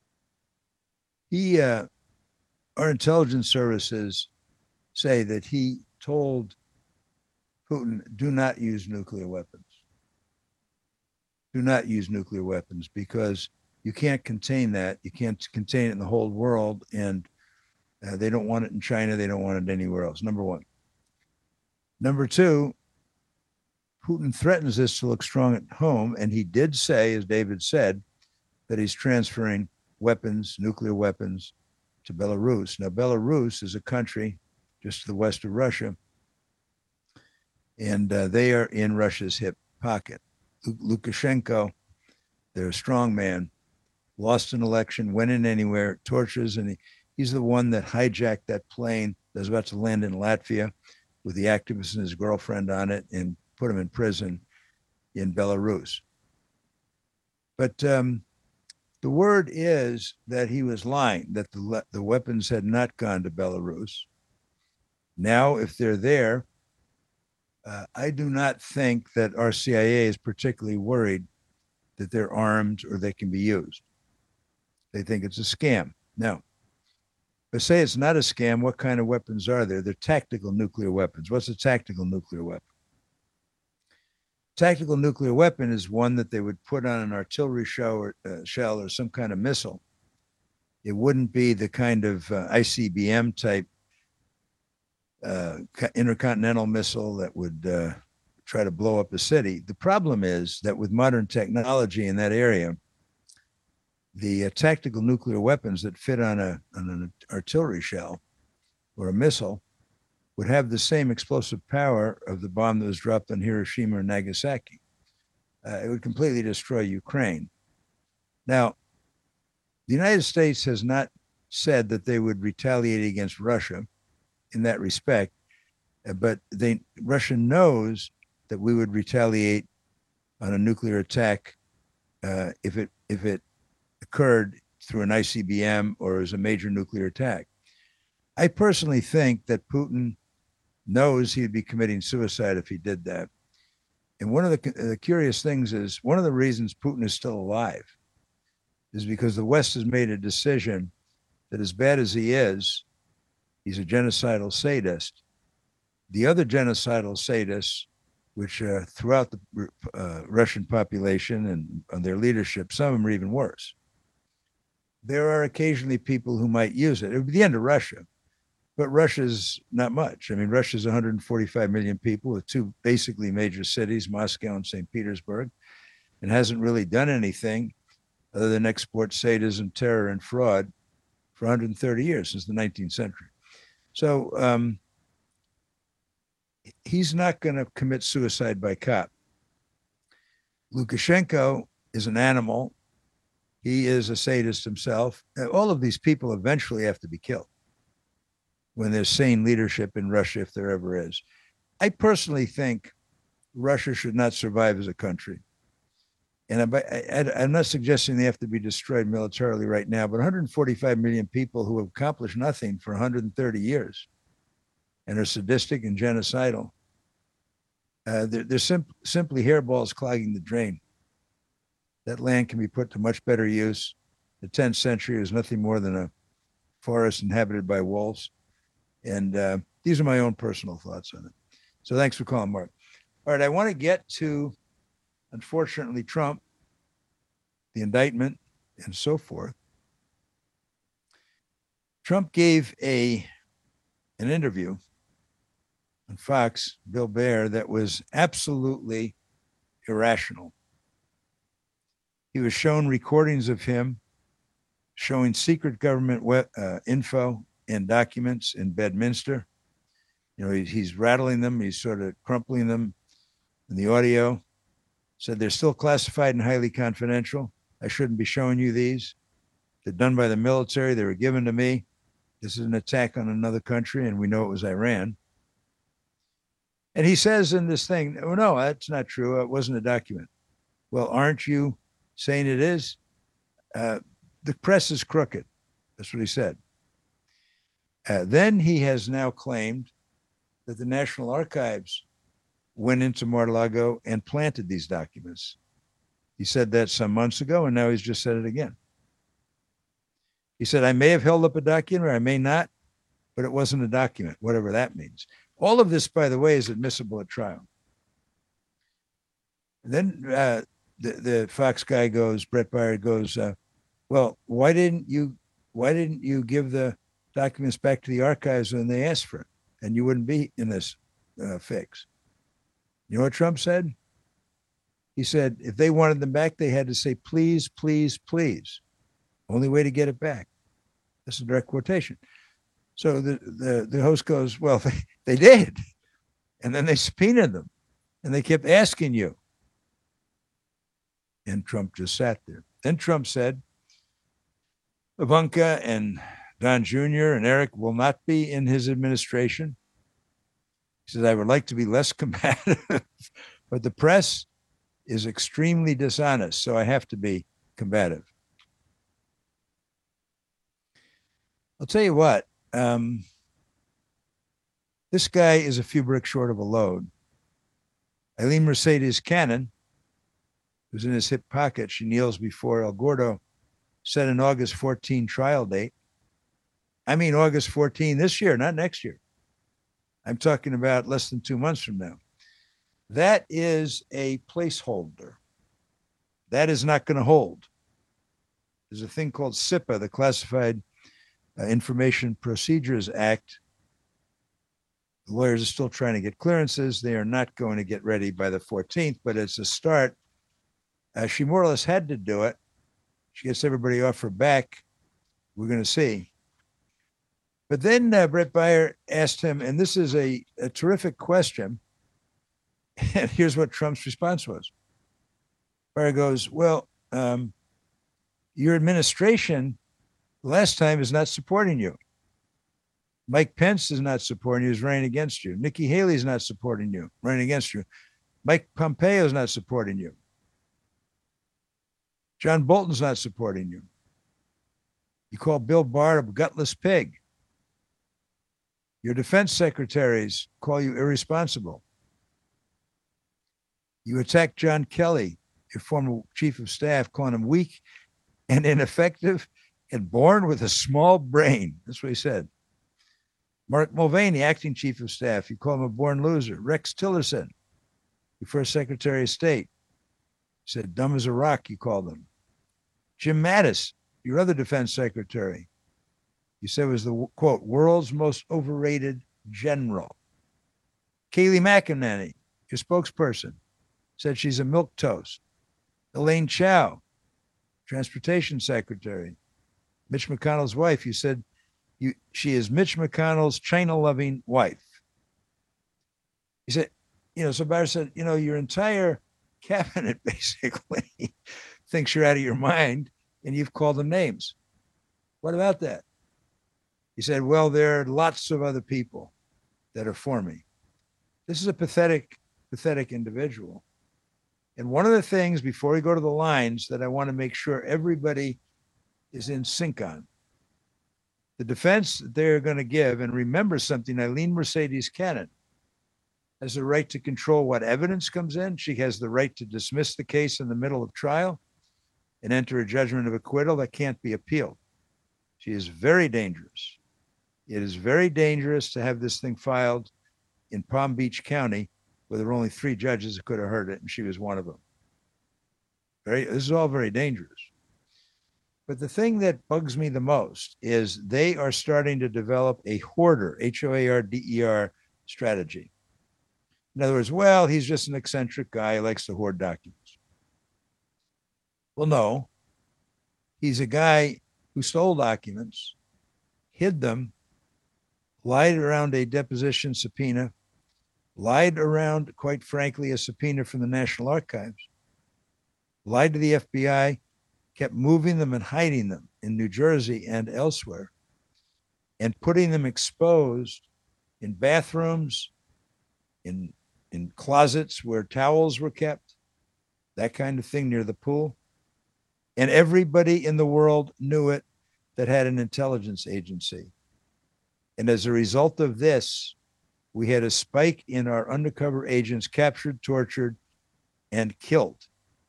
Our intelligence services say that he told Putin, do not use nuclear weapons. Do not use nuclear weapons because you can't contain that. You can't contain it in the whole world, and they don't want it in China. They don't want it anywhere else, number one. Number two, Putin threatens this to look strong at home, and he did say, as David said, that he's transferring weapons, nuclear weapons, to Belarus. Now, Belarus is a country just to the west of Russia, and they are in Russia's hip pocket. Lukashenko, they're a strong man, lost an election, went in anywhere, tortures, and he's the one that hijacked that plane that was about to land in Latvia with the activist and his girlfriend on it and put him in prison in Belarus. But the word is that he was lying, that the weapons had not gone to Belarus. Now, if they're there, I do not think that our CIA is particularly worried that they're armed or they can be used. They think it's a scam. Now, but say it's not a scam, what kind of weapons are there? They're tactical nuclear weapons. What's a tactical nuclear weapon? Tactical nuclear weapon is one that they would put on an artillery shell or some kind of missile. It wouldn't be the kind of ICBM type intercontinental missile that would try to blow up a city. The problem is that with modern technology in that area, the tactical nuclear weapons that fit on an artillery shell or a missile would have the same explosive power of the bomb that was dropped on Hiroshima or Nagasaki. It would completely destroy Ukraine. Now, the United States has not said that they would retaliate against Russia in that respect, but Russia knows that we would retaliate on a nuclear attack if it occurred through an ICBM or as a major nuclear attack. I personally think that Putin knows he'd be committing suicide if he did that. And one of the curious things is, one of the reasons Putin is still alive is because the West has made a decision that, as bad as he is, he's a genocidal sadist. The other genocidal sadists, which throughout the Russian population and on their leadership, some of them are even worse. There are occasionally people who might use it. It would be the end of Russia, but Russia's not much. I mean, Russia's 145 million people with two basically major cities, Moscow and St. Petersburg, and hasn't really done anything other than export sadism, terror, and fraud for 130 years, since the 19th century. So he's not going to commit suicide by cop. Lukashenko is an animal. He is a sadist himself. All of these people eventually have to be killed when there's sane leadership in Russia, if there ever is. I personally think Russia should not survive as a country. And I'm not suggesting they have to be destroyed militarily right now, but 145 million people who have accomplished nothing for 130 years and are sadistic and genocidal, they're simply hairballs clogging the drain. That land can be put to much better use. The 10th century was nothing more than a forest inhabited by wolves. And these are my own personal thoughts on it. So thanks for calling, Mark. All right, I want to get to, unfortunately, Trump, the indictment, and so forth. Trump gave an interview on Fox, Bill Baer, that was absolutely irrational. He was shown recordings of him showing secret government info and documents in Bedminster. You know, he's rattling them. He's sort of crumpling them in the audio. Said they're still classified and highly confidential. I shouldn't be showing you these. They're done by the military. They were given to me. This is an attack on another country, and we know it was Iran. And he says in this thing, oh, no, that's not true. It wasn't a document. Well, aren't you saying it is? The press is crooked. That's what he said. Then he has now claimed that the National Archives went into Mar-a-Lago and planted these documents. He said that some months ago, and now he's just said it again. He said, I may have held up a document, or I may not, but it wasn't a document, whatever that means. All of this, by the way, is admissible at trial. And then the Fox guy goes, Brett Baier goes, well, why didn't you give the documents back to the archives when they asked for it? And you wouldn't be in this fix. You know what Trump said? He said, if they wanted them back, they had to say, please, please, please. Only way to get it back. This is a direct quotation. So the host goes, well, they did. And then they subpoenaed them. And they kept asking you. And Trump just sat there. Then Trump said, Ivanka and Don Jr. and Eric will not be in his administration. He says, I would like to be less combative, but the press is extremely dishonest, so I have to be combative. I'll tell you what, this guy is a few bricks short of a load. Eileen Mercedes Cannon, who's in his hip pocket, she kneels before El Gordo, set an August 14 trial date. I mean, August 14 this year, not next year. I'm talking about less than 2 months from now. That is a placeholder. That is not going to hold. There's a thing called CIPA, the Classified Information Procedures Act. The lawyers are still trying to get clearances. They are not going to get ready by the 14th, but it's a start. She more or less had to do it. She gets everybody off her back. We're going to see. But then Brett Baier asked him, and this is a terrific question, and here's what Trump's response was. Baier goes, well, your administration last time is not supporting you. Mike Pence is not supporting you, is running against you. Nikki Haley is not supporting you, running against you. Mike Pompeo is not supporting you. John Bolton's not supporting you. You call Bill Barr a gutless pig. Your defense secretaries call you irresponsible. You attack John Kelly, your former chief of staff, calling him weak and ineffective and born with a small brain. That's what he said. Mark Mulvaney, acting chief of staff, you call him a born loser. Rex Tillerson, your first secretary of state, said dumb as a rock, you called him. Jim Mattis, your other defense secretary, you said was the, quote, world's most overrated general. Kayleigh McEnany, your spokesperson, said she's a milquetoast. Elaine Chao, transportation secretary. Mitch McConnell's wife, you said she is Mitch McConnell's China-loving wife. He said, so Baier said, your entire cabinet basically thinks you're out of your mind and you've called them names. What about that? He said, well, there are lots of other people that are for me. This is a pathetic individual. And one of the things before we go to the lines that I want to make sure everybody is in sync on, the defense they're going to give, and remember something, Eileen Mercedes Cannon has the right to control what evidence comes in. She has the right to dismiss the case in the middle of trial and enter a judgment of acquittal that can't be appealed. She is very dangerous. It is very dangerous to have this thing filed in Palm Beach County where there were only 3 judges that could have heard it, and she was one of them. This is all very dangerous. But the thing that bugs me the most is they are starting to develop a hoarder, H-O-A-R-D-E-R strategy. In other words, well, he's just an eccentric guy who likes to hoard documents. Well, no. He's a guy who stole documents, hid them, lied around a deposition subpoena, lied around, quite frankly, a subpoena from the National Archives, lied to the FBI, kept moving them and hiding them in New Jersey and elsewhere, and putting them exposed in bathrooms, in closets where towels were kept, that kind of thing near the pool. And everybody in the world knew it that had an intelligence agency. And as a result of this, we had a spike in our undercover agents captured, tortured, and killed.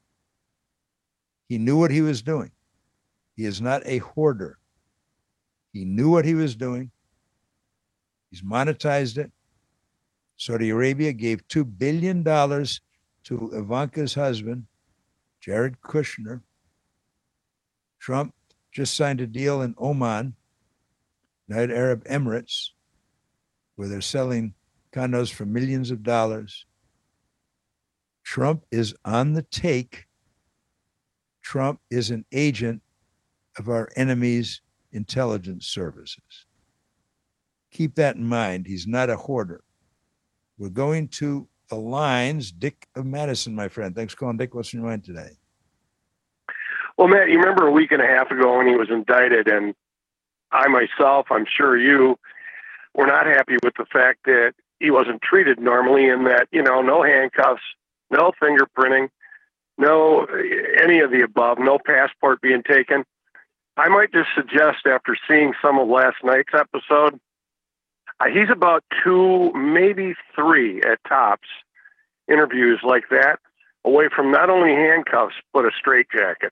He knew what he was doing. He is not a hoarder. He knew what he was doing. He's monetized it. Saudi Arabia gave $2 billion to Ivanka's husband, Jared Kushner. Trump just signed a deal in Oman, United Arab Emirates, where they're selling condos for millions of dollars. Trump is on the take. Trump is an agent of our enemy's intelligence services. Keep that in mind. He's not a hoarder. We're going to the lines. Dick of Madison, my friend. Thanks for calling, Dick. What's on your mind today? Well, Matt, you remember a week and a half ago when he was indicted, and I myself, I'm sure you, were not happy with the fact that he wasn't treated normally, and that, no handcuffs, no fingerprinting, no any of the above, no passport being taken. I might just suggest, after seeing some of last night's episode, he's about 2, maybe 3 at tops interviews like that away from not only handcuffs, but a straitjacket.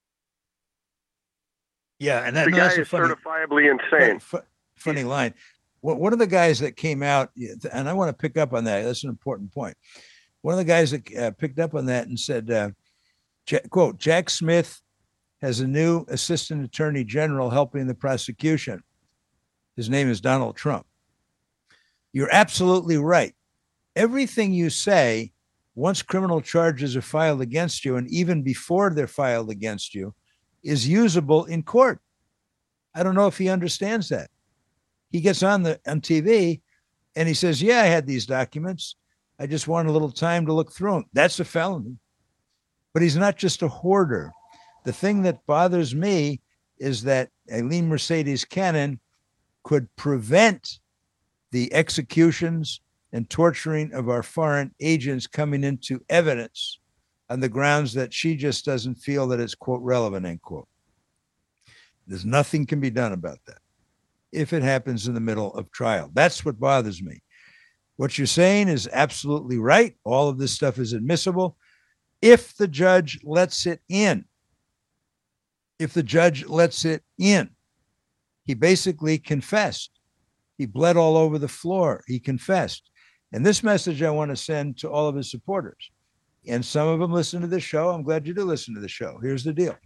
Yeah, and the guy is certifiably insane. Funny line. One of the guys that came out, and I want to pick up on that. That's an important point. One of the guys that picked up on that and said, quote, Jack Smith has a new assistant attorney general helping the prosecution. His name is Donald Trump. You're absolutely right. Everything you say, once criminal charges are filed against you, and even before they're filed against you, is usable in court. I don't know if he understands that. He gets on TV and he says, yeah, I had these documents. I just wanted a little time to look through them. That's a felony. But he's not just a hoarder. The thing that bothers me is that Eileen Mercedes Cannon could prevent the executions and torturing of our foreign agents coming into evidence on the grounds that she just doesn't feel that it's, quote, relevant, end quote. There's nothing can be done about that if it happens in the middle of trial. That's what bothers me. What you're saying is absolutely right. All of this stuff is admissible if the judge lets it in. If the judge lets it in. He basically confessed. He bled all over the floor. He confessed. And this message I want to send to all of his supporters. And some of them listen to this show. I'm glad you do listen to the show. Here's the deal.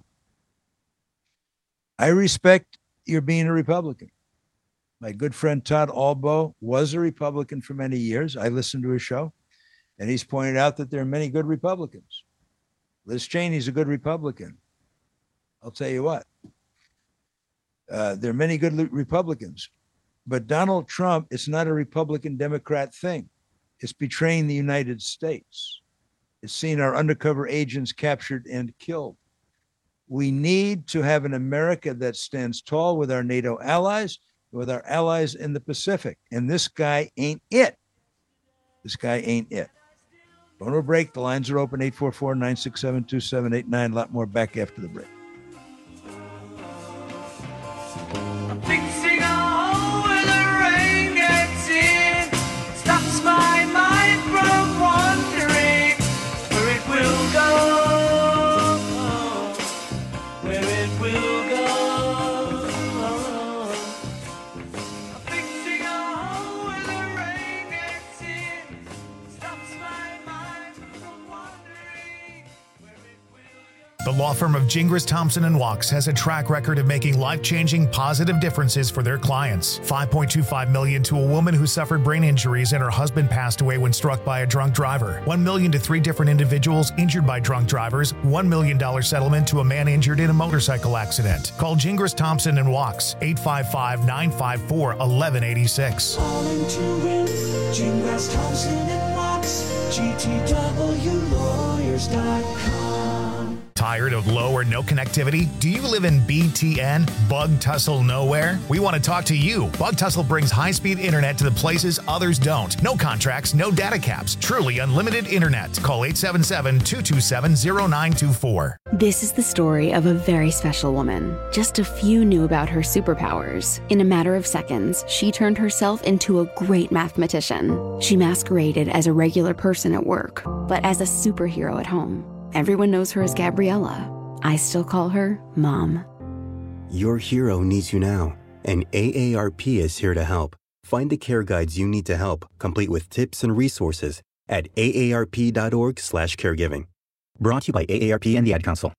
I respect your being a Republican. My good friend Todd Albo was a Republican for many years. I listened to his show, and he's pointed out that there are many good Republicans. Liz Cheney's a good Republican. I'll tell you what. There are many good Republicans. But Donald Trump, it's not a Republican-Democrat thing. It's betraying the United States. It's seeing our undercover agents captured and killed. We need to have an America that stands tall with our NATO allies, with our allies in the Pacific. And this guy ain't it. This guy ain't it. Going to a break. The lines are open, 844-967-2789. A lot more back after the break. Fixing a hole where the rain gets in, stops my mind from wandering where it will go, where it will go. Fixing a hole where the rain gets in, stops my mind from wandering where it will go. The law firm of Gingras, Thompson & Walks has a track record of making life-changing positive differences for their clients. $5.25 million to a woman who suffered brain injuries and her husband passed away when struck by a drunk driver. $1 million to 3 different individuals injured by drunk drivers. $1 million settlement to a man injured in a motorcycle accident. Call Gingras, Thompson & Walks, 855-954-1186. Calling to win, Gingras, Thompson & Walks, GTWlawyers.com. Tired of low or no connectivity? Do you live in BTN, Bug Tussle Nowhere? We want to talk to you. Bug Tussle brings high-speed internet to the places others don't. No contracts, no data caps. Truly unlimited internet. Call 877-227-0924. This is the story of a very special woman. Just a few knew about her superpowers. In a matter of seconds, she turned herself into a great mathematician. She masqueraded as a regular person at work, but as a superhero at home. Everyone knows her as Gabriella. I still call her Mom. Your hero needs you now, and AARP is here to help. Find the care guides you need to help, complete with tips and resources at aarp.org/caregiving. Brought to you by AARP and the Ad Council.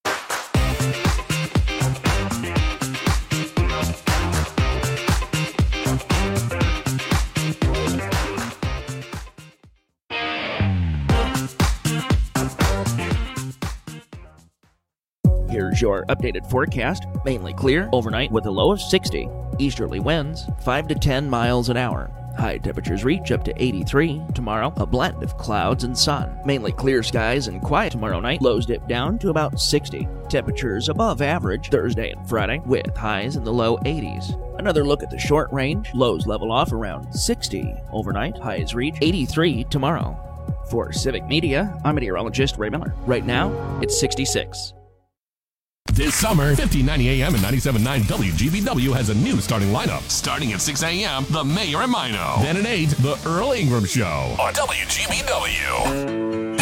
Here's your updated forecast. Mainly clear overnight with a low of 60. Easterly winds 5 to 10 miles an hour. High temperatures reach up to 83. Tomorrow, a blend of clouds and sun. Mainly clear skies and quiet tomorrow night. Lows dip down to about 60. Temperatures above average Thursday and Friday with highs in the low 80s. Another look at the short range. Lows level off around 60 overnight. Highs reach 83 tomorrow. For Civic Media, I'm meteorologist Ray Miller. Right now, it's 66. This summer, 1590 AM and 97.9 WGBW has a new starting lineup. Starting at 6 a.m., The Mayor and Mino. Then at 8, The Earl Ingram Show on WGBW.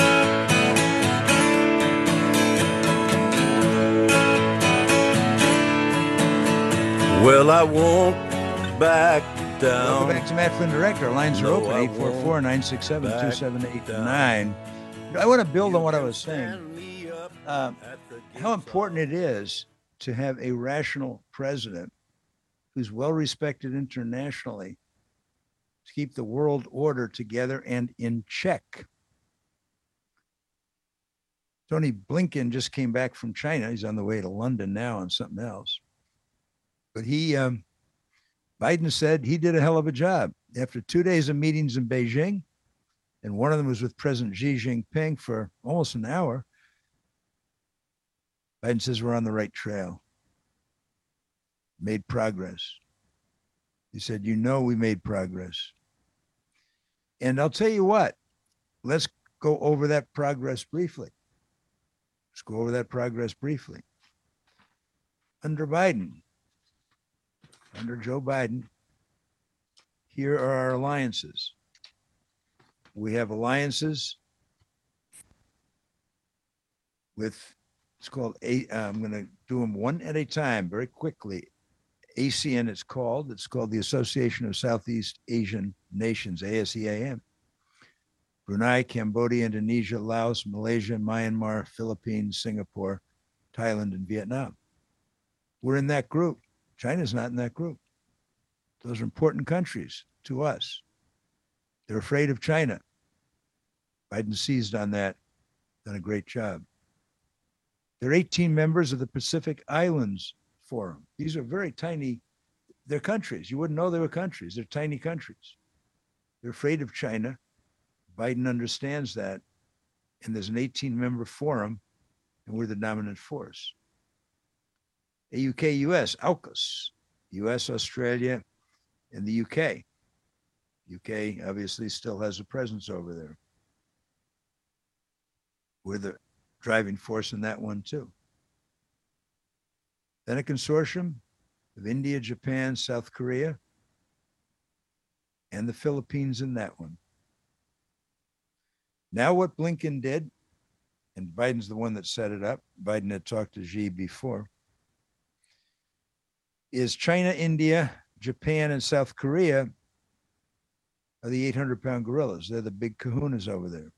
Well, I won't back down. Welcome back to Matt Flynn Direct. Our lines are open, 844-967-2789. I want to build on what I was saying. How important it is to have a rational president who's well respected internationally to keep the world order together and in check. Tony Blinken just came back from China. He's on the way to London now on something else. But Biden said he did a hell of a job. After 2 days of meetings in Beijing, and one of them was with President Xi Jinping for almost an hour, Biden says we're on the right trail. Made progress. He said, we made progress. And I'll tell you what, let's go over that progress briefly. Under Biden, under Joe Biden, here are our alliances. We have alliances with, it's called, I'm going to do them one at a time very quickly. ASEAN it's called the Association of Southeast Asian Nations, ASEAN. Brunei, Cambodia, Indonesia, Laos, Malaysia, Myanmar, Philippines, Singapore, Thailand, and Vietnam. We're in that group. China's not in that group. Those are important countries to us. They're afraid of China. Biden seized on that, done a great job. There are 18 members of the Pacific Islands Forum. These are very tiny, they're countries. You wouldn't know they were countries. They're tiny countries. They're afraid of China. Biden understands that. And there's an 18-member forum, and we're the dominant force. AUKUS, AUKUS, US, Australia, and the UK. UK obviously still has a presence over there. We're the driving force in that one too. Then a consortium of India, Japan, South Korea, and the Philippines in that one. Now what Blinken did, and Biden's the one that set it up, Biden had talked to Xi before, is China, India, Japan, and South Korea are the 800-pound gorillas. They're the big kahunas over there.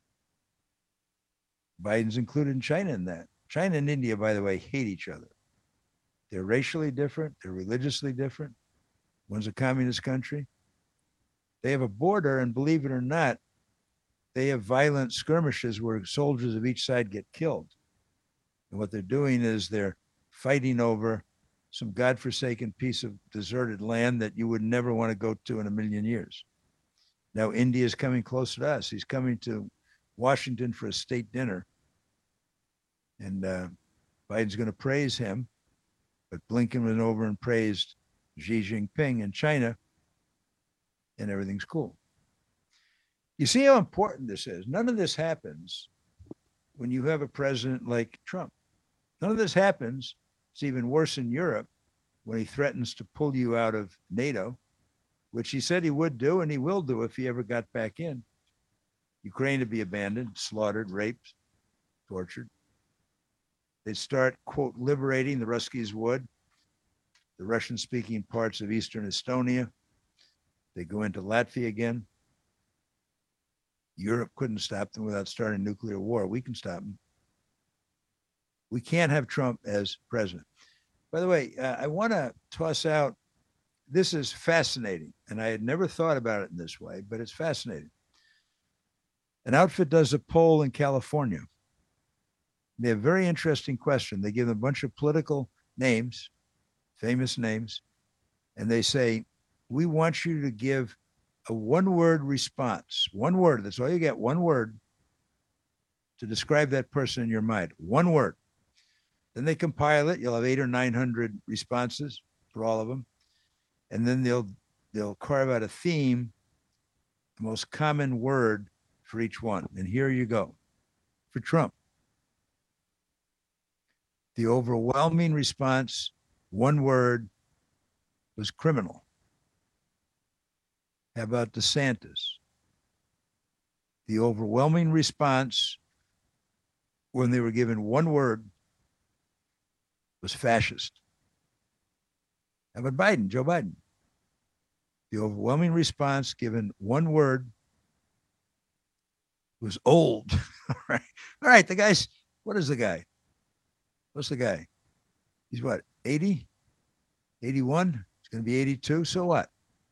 Biden's included in China in that. China and India, by the way, hate each other. They're racially different. They're religiously different. One's a communist country. They have a border, and believe it or not, they have violent skirmishes where soldiers of each side get killed. And what they're doing is they're fighting over some godforsaken piece of deserted land that you would never want to go to in a million years. Now, India is coming closer to us. He's coming to Washington for a state dinner. And Biden's going to praise him. But Blinken went over and praised Xi Jinping in China, and everything's cool. You see how important this is? None of this happens when you have a president like Trump. None of this happens. It's even worse in Europe when he threatens to pull you out of NATO, which he said he would do, and he will do if he ever got back in. Ukraine to be abandoned, slaughtered, raped, tortured. They'd start, quote, liberating, the Ruskies would, the Russian-speaking parts of eastern Estonia. They go into Latvia again. Europe couldn't stop them without starting nuclear war. We can stop them. We can't have Trump as president. By the way, I want to toss out, this is fascinating, and I had never thought about it in this way, but it's fascinating. An outfit does a poll in California. They have a very interesting question. They give them a bunch of political names, famous names, and they say, we want you to give a one-word response. One word. That's all you get. One word to describe that person in your mind. One word. Then they compile it. You'll have 800 or 900 responses for all of them. And then they'll carve out a theme, the most common word for each one. And here you go. For Trump, the overwhelming response, one word, was criminal. How about DeSantis? The overwhelming response when they were given one word was fascist. How about Biden, Joe Biden? The overwhelming response given one word was old. All right, the guy's, what is the guy? What's the guy? He's what, 80? 81? He's going to be 82. So what?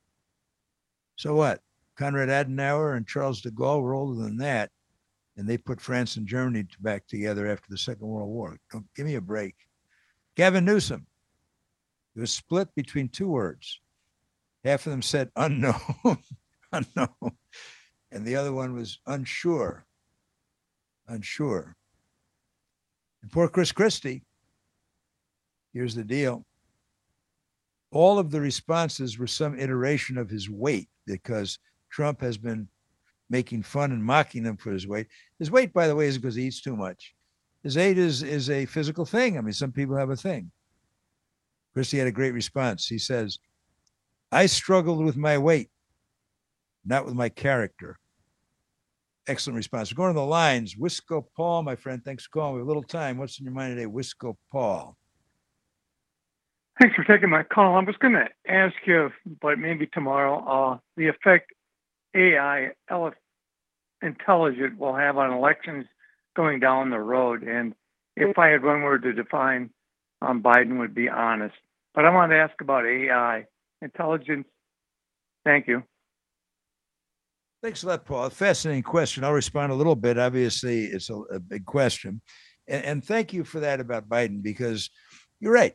So what? Konrad Adenauer and Charles de Gaulle were older than that, and they put France and Germany back together after the Second World War. Don't give me a break. Gavin Newsom. It was split between two words. Half of them said unknown, unknown, and the other one was unsure, unsure. And poor Chris Christie, here's the deal. All of the responses were some iteration of his weight, because Trump has been making fun and mocking him for his weight. His weight, by the way, is because he eats too much. His weight is a physical thing. I mean, some people have a thing. Christie had a great response. He says, I struggled with my weight, not with my character. Excellent response. We're going to the lines. Wisco Paul, my friend, thanks for calling. We have a little time. What's in your mind today? Wisco Paul. Thanks for taking my call. I was going to ask you, but maybe tomorrow, the effect AI intelligent will have on elections going down the road. And if I had one word to define Biden, would be honest. But I want to ask about AI intelligence. Thank you. Thanks a lot, Paul. Fascinating question. I'll respond a little bit. Obviously, it's a big question. And thank you for that about Biden, because you're right.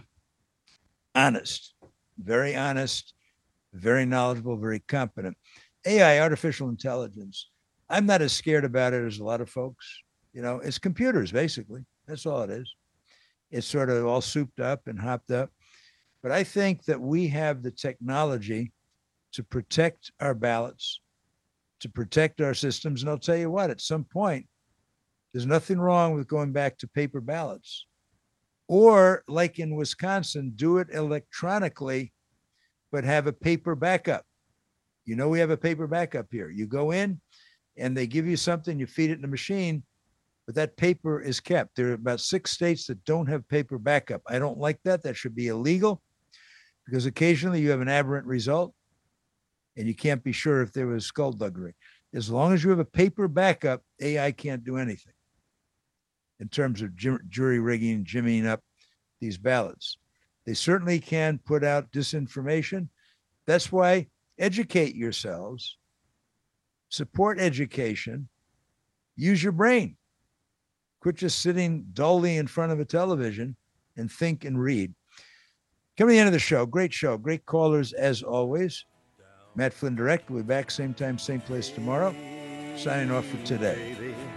Honest, very knowledgeable, very competent. AI, artificial intelligence, I'm not as scared about it as a lot of folks. You know, it's computers, basically. That's all it is. It's sort of all souped up and hopped up. But I think that we have the technology to protect our ballots, to protect our systems. And I'll tell you what, at some point, there's nothing wrong with going back to paper ballots. Or, like in Wisconsin, do it electronically, but have a paper backup. You know, we have a paper backup here. You go in and they give you something, you feed it in the machine, but that paper is kept. There are about 6 states that don't have paper backup. I don't like that. That should be illegal, because occasionally you have an aberrant result and you can't be sure if there was skullduggery. As long as you have a paper backup, AI can't do anything in terms of jury rigging, jimmying up these ballots. They certainly can put out disinformation. That's why educate yourselves, support education, use your brain. Quit just sitting dully in front of a television and think and read. Coming to the end of the show, great callers as always. Matt Flynn Direct, we'll be back same time, same place tomorrow. Signing off for today.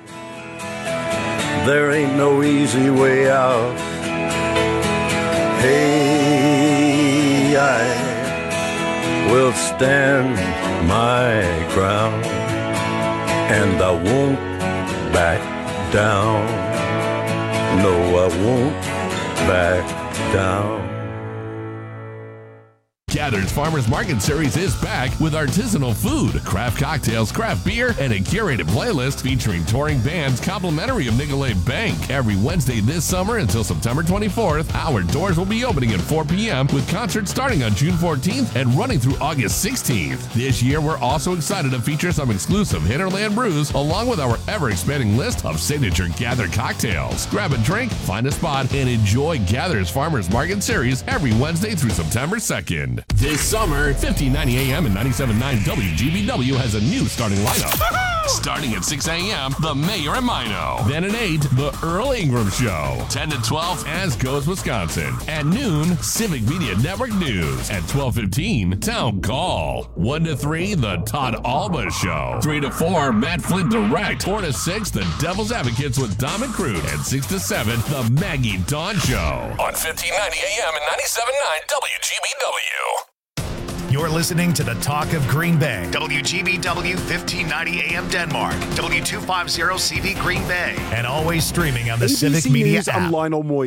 There ain't no easy way out. Hey, I will stand my ground, and I won't back down. No, I won't back down. Gather's Farmers Market Series is back with artisanal food, craft cocktails, craft beer, and a curated playlist featuring touring bands complimentary of Nicolet Bank. Every Wednesday this summer until September 24th, our doors will be opening at 4 p.m. with concerts starting on June 14th and running through August 16th. This year, we're also excited to feature some exclusive Hinterland brews along with our ever-expanding list of signature Gather cocktails. Grab a drink, find a spot, and enjoy Gather's Farmers Market Series every Wednesday through September 2nd. This summer, 1590 AM and 97.9 WGBW has a new starting lineup. Starting at 6 a.m., The Mayor and Mino. Then at 8, The Earl Ingram Show. 10 to 12, As Goes Wisconsin. At noon, Civic Media Network News. At 12:15, Town Call. 1 to 3, The Todd Alba Show. 3 to 4, Matt Flint Direct. 4 to 6, The Devil's Advocates with Dom and Crude. And 6 to 7, The Maggie Dawn Show. On 1590 AM and 97.9 WGBW. You're listening to the Talk of Green Bay. WGBW 1590 AM Denmark. W250 CV Green Bay. And always streaming on the ABC Civic Media News, app. I'm Lionel Moyer.